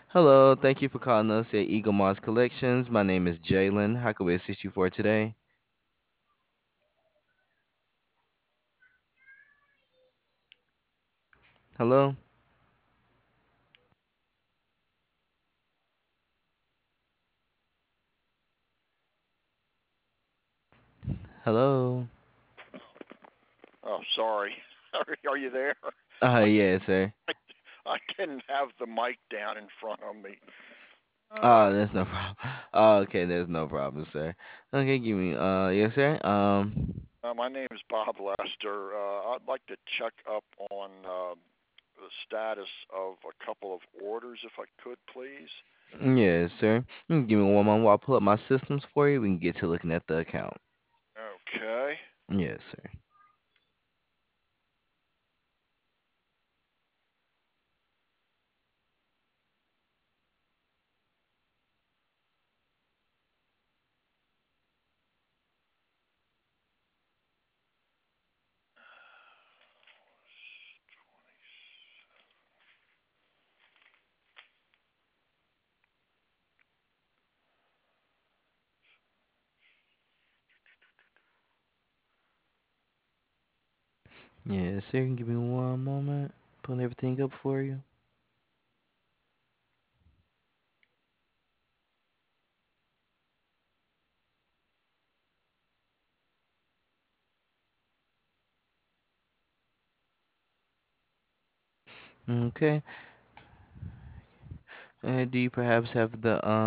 Hello, thank you for calling us at Eagle Moss Collections. My name is Jalen. How can we assist you for today? Hello? Hello? Oh, sorry. Are you there? I Yes, sir. I didn't have the mic down in front of me. Oh, there's no problem. Oh, okay, there's no problem, sir. Okay, give me, yes, sir. My name is Bob Lester. I'd like to check up on the status of a couple of orders, if I could, please. Yes, sir. Give me one moment while I pull up my systems for you. We can get to looking at the account. Okay. Yes, sir. Yes, sir. Give me one moment. Pulling everything up for you. Okay. Do you perhaps have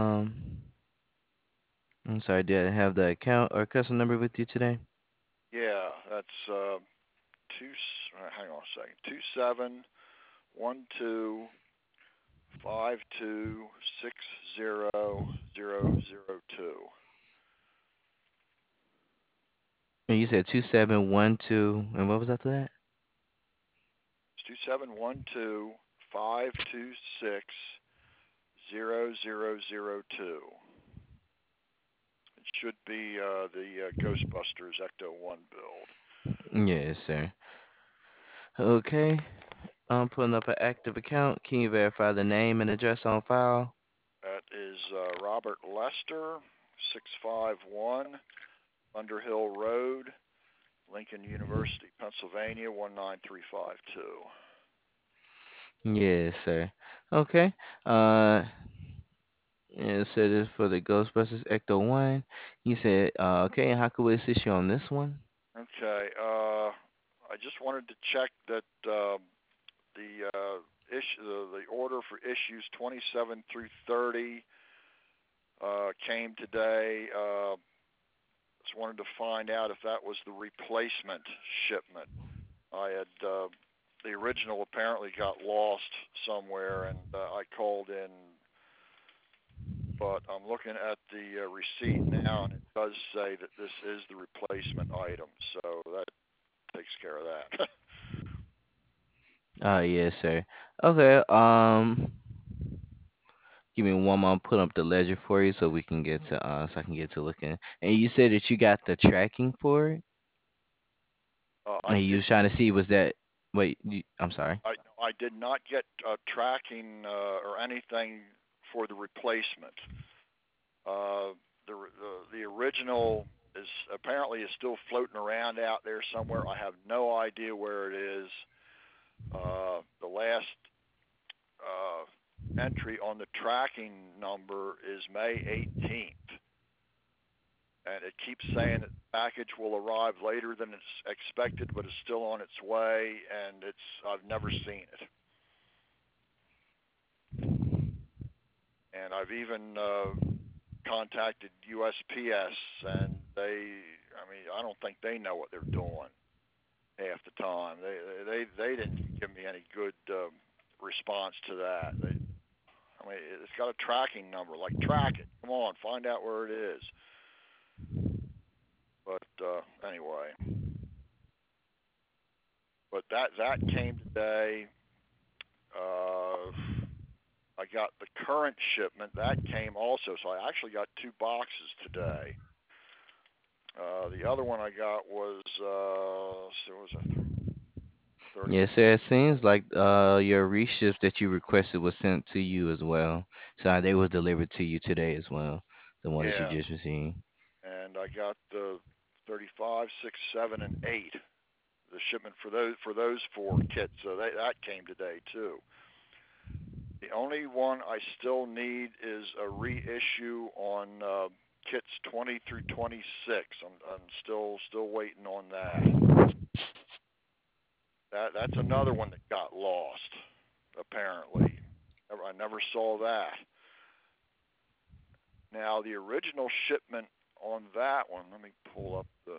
I'm sorry, did I have the account or custom number with you today? Yeah, that's hang on a second. 271252600002. And you said 2712, and what was after that? It's 271252600002. It should be the Ghostbusters Ecto 1 build. Yes, sir. Okay, I'm pulling up an active account. Can you verify the name and address on file? That is Robert Lester, 651 Underhill Road, Lincoln University, Pennsylvania, 19352. Yes, sir. Okay. Uh, yeah, so this for the Ghostbusters Ecto 1. You said, okay, and how could we assist you on this one? Okay, I just wanted to check that the the order for issues 27 through 30 came today. Just wanted to find out if that was the replacement shipment. I had the original apparently got lost somewhere, and I called in, but I'm looking at the receipt now, and it does say that this is the replacement item, so that takes care of that. Yes, sir. Okay, give me one moment, put up the ledger for you so we can get to, so I can get to looking. And you said that you got the tracking for it? I And you did was trying to see was that, wait, I'm sorry. I did not get tracking or anything for the replacement. Uh, the original is apparently is still floating around out there somewhere. I have no idea where it is. The last entry on the tracking number is May 18th, and it keeps saying that the package will arrive later than it's expected, but it's still on its way, and it's I've never seen it. And I've even contacted USPS, and I mean, I don't think they know what they're doing half the time. They didn't give me any good response to that. I mean, it's got a tracking number. Like, track it. Come on, find out where it is. But anyway, but that came today. Uh, I got the current shipment that came also, so I actually got two boxes today. The other one I got was so it was a Yes, sir. It seems like your reships that you requested was sent to you as well. So they was delivered to you today as well. The one that you Yeah, just received. and I got the 35, 6, 7, and 8. The shipment for those four kits, so that came today too. The only one I still need is a reissue on kits 20 through 26. I'm still waiting on that. That's another one that got lost, apparently. I never saw that. Now the original shipment on that one, let me pull up the.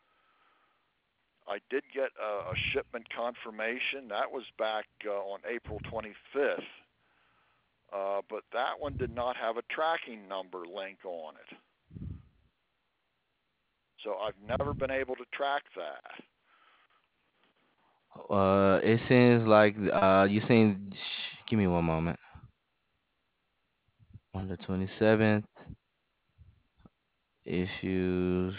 I did get a shipment confirmation. That was back on April 25th, but that one did not have a tracking number link on it. So I've never been able to track that. It seems like you seen. Give me one moment. On the 27th, issues.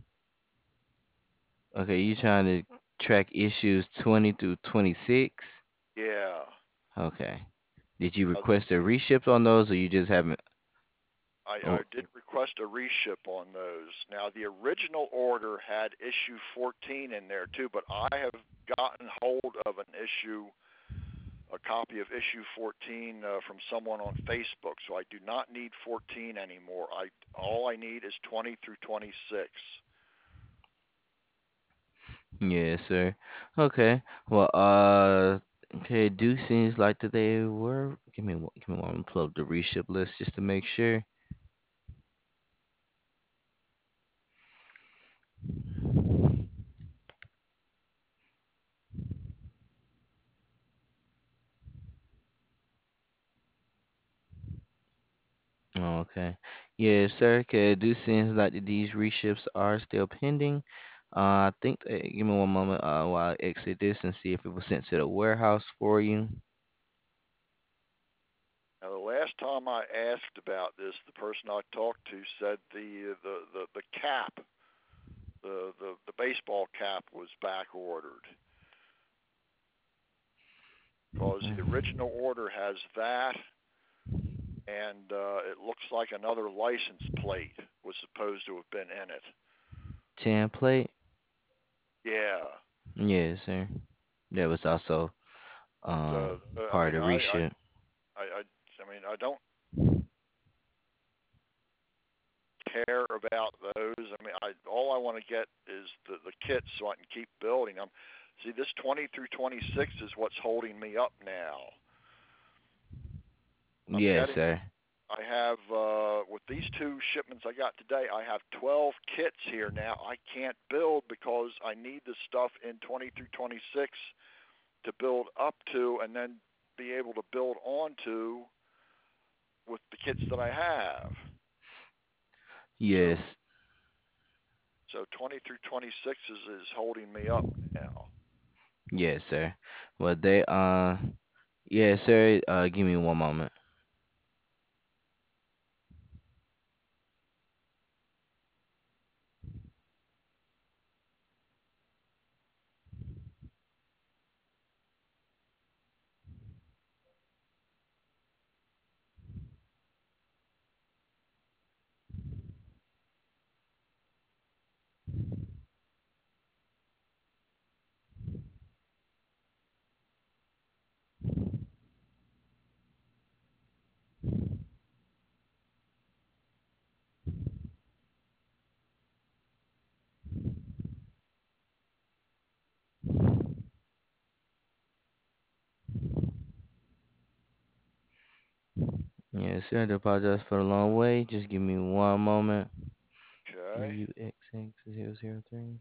Okay, you trying to track issues 20 through 26? Yeah. Okay. Did you Uh, request a reship on those, or you just haven't? I Oh, did request a reship on those. Now, the original order had issue 14 in there too, but I have gotten hold of a copy of issue 14 from someone on Facebook, so I do not need 14 anymore. All I need is 20 through 26. yes, sir. Okay. Well, okay. Do seems like that they were. Give me one. Pull up the reship list just to make sure. Oh, okay. Yes, sir. Okay. Do seems like that these reships are still pending. I think. Give me one moment. While I exit this and see if it was sent to the warehouse for you. Now, the last time I asked about this, the person I talked to said the cap, the baseball cap was back ordered because the original order has that, and it looks like another license plate was supposed to have been in it. Template. Yeah. Yes, sir. That was also So I part mean, of the reship. I mean, I don't care about those. I mean, all I want to get is the kits so I can keep building them. See, this 20 through 26 is what's holding me up now. I'm Yes, getting. sir. I have with these two shipments I got today, I have 12 kits here now. I can't build because I need the stuff in 20 through 26 to build up to, and then be able to build onto with the kits that I have. So Yes. 20 through 26 is holding me up now. Yes, sir. Well, they yes, sir. Give me one moment. Yes, sir. I do apologize for the long wait. Just give me one moment. Okay. UX6003.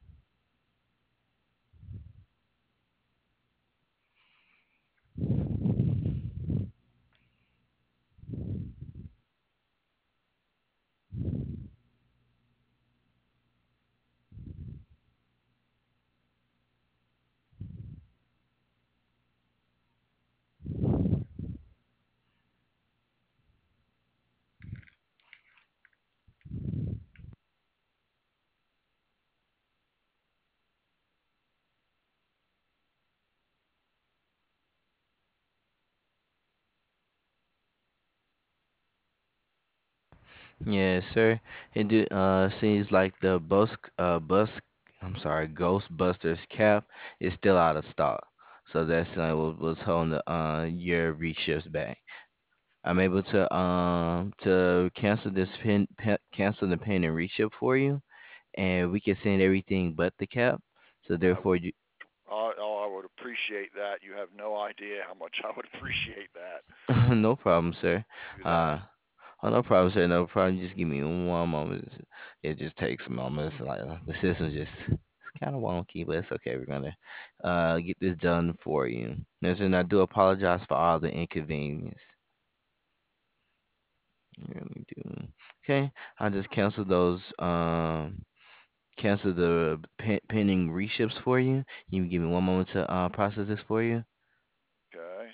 Yes, sir. It do seems like the I'm sorry, Ghostbusters cap is still out of stock. So that's what's holding the your reships back. I'm able to cancel cancel the pin and reship for you, and we can send everything but the cap. So I would, therefore you I would appreciate that. You have no idea how much I would appreciate that. no problem, sir. Do that. Uh Oh, no problem, sir. No problem. Just give me one moment. It just takes a moment. It's like the system just it's kind of wonky, but it's okay. We're gonna get this done for you. Listen, I do apologize for all the inconvenience. Really do. Okay, I just cancel those. Cancel the pending reships for you. You can give me one moment to process this for you. Okay.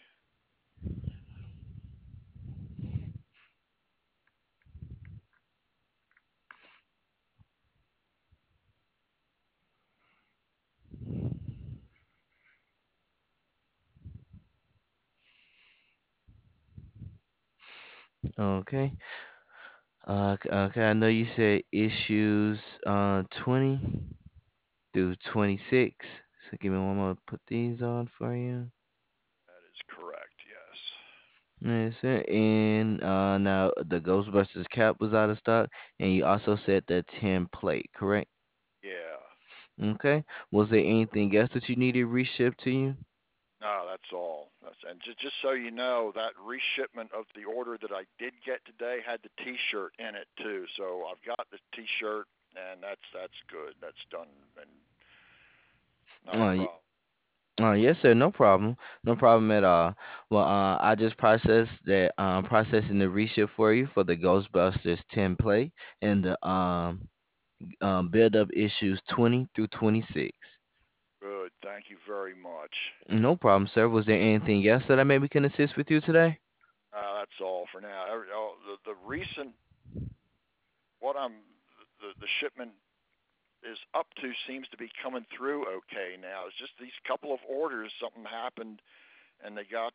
Okay. Okay. I know you said issues 20 through 26. So give me one more to put these on for you. That is correct. Yes. Yes, sir. And now the Ghostbusters cap was out of stock, and you also said the 10 plate, correct? Yeah. Okay. Was there anything else that you needed reshipped to you? No, that's all. And just so you know, that reshipment of the order that I did get today had the T-shirt in it too. So I've got the T-shirt, and that's good. That's done, and not a Uh, y- problem. yes, sir. No problem. No problem at all. Well, I just processing the reship for you for the Ghostbusters 10 plate and the build up issues 20 through 26. Good. Thank you very much. No problem, sir. Was there anything else that I maybe can assist with you today? That's all for now. The recent what I'm the shipment is up to seems to be coming through okay now. It's just these couple of orders. Something happened, and they got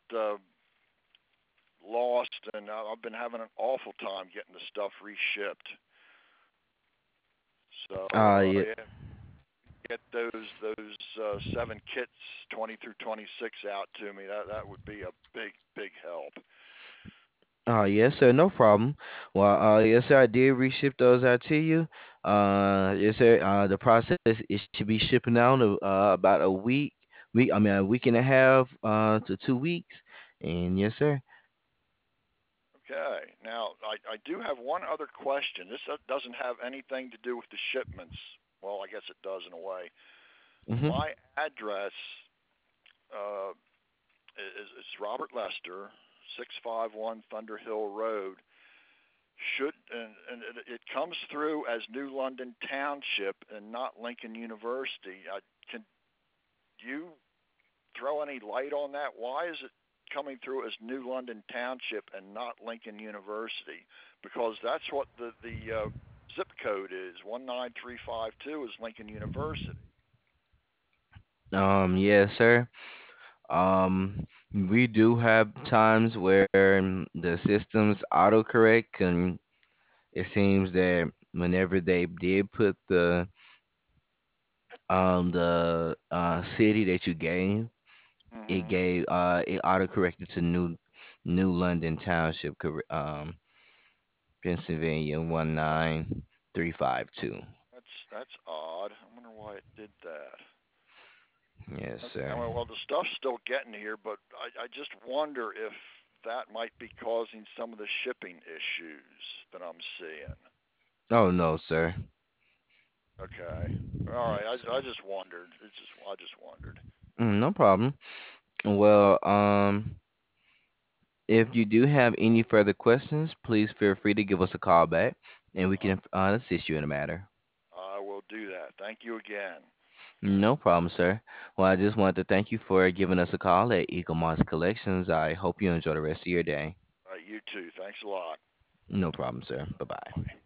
lost, and I've been having an awful time getting the stuff reshipped. So Yeah. yeah, get those 7 kits, 20 through 26, out to me. That would be a big help. Yes, sir. No problem. Well, yes, sir. I did reship those out to you. Yes, sir. The process it should be shipping out in about a I mean, a week and a half to 2 weeks. And yes, sir. Okay. Now I do have one other question. This doesn't have anything to do with the shipments. Well, I guess it does in a way. Mm-hmm. My address uh, is Robert Lester, 651 Thunder Hill Road. It comes through as New London Township and not Lincoln University. Can you throw any light on that? Why is it coming through as New London Township and not Lincoln University? Because that's what the zip code is. 19352 is Lincoln University. Yes, sir. We do have times where the systems autocorrect, and it seems that whenever they did put the city that you gave, Hmm. it auto corrected to New London Township, Pennsylvania 19352. That's odd. I wonder why it did that. Yes, Okay, sir. well, the stuff's still getting here, but I just wonder if that might be causing some of the shipping issues that I'm seeing. Oh no, sir. Okay, all Yes, right. I sir. just wondered. I just wondered. No problem. Well, if you do have any further questions, please feel free to give us a call back, and we Uh, can assist you in the matter. I will do that. Thank you again. No problem, sir. Well, I just wanted to thank you for giving us a call at Eagle Moss Collections. I hope you enjoy the rest of your day. You too. Thanks a lot. No problem, sir. Bye bye. Bye.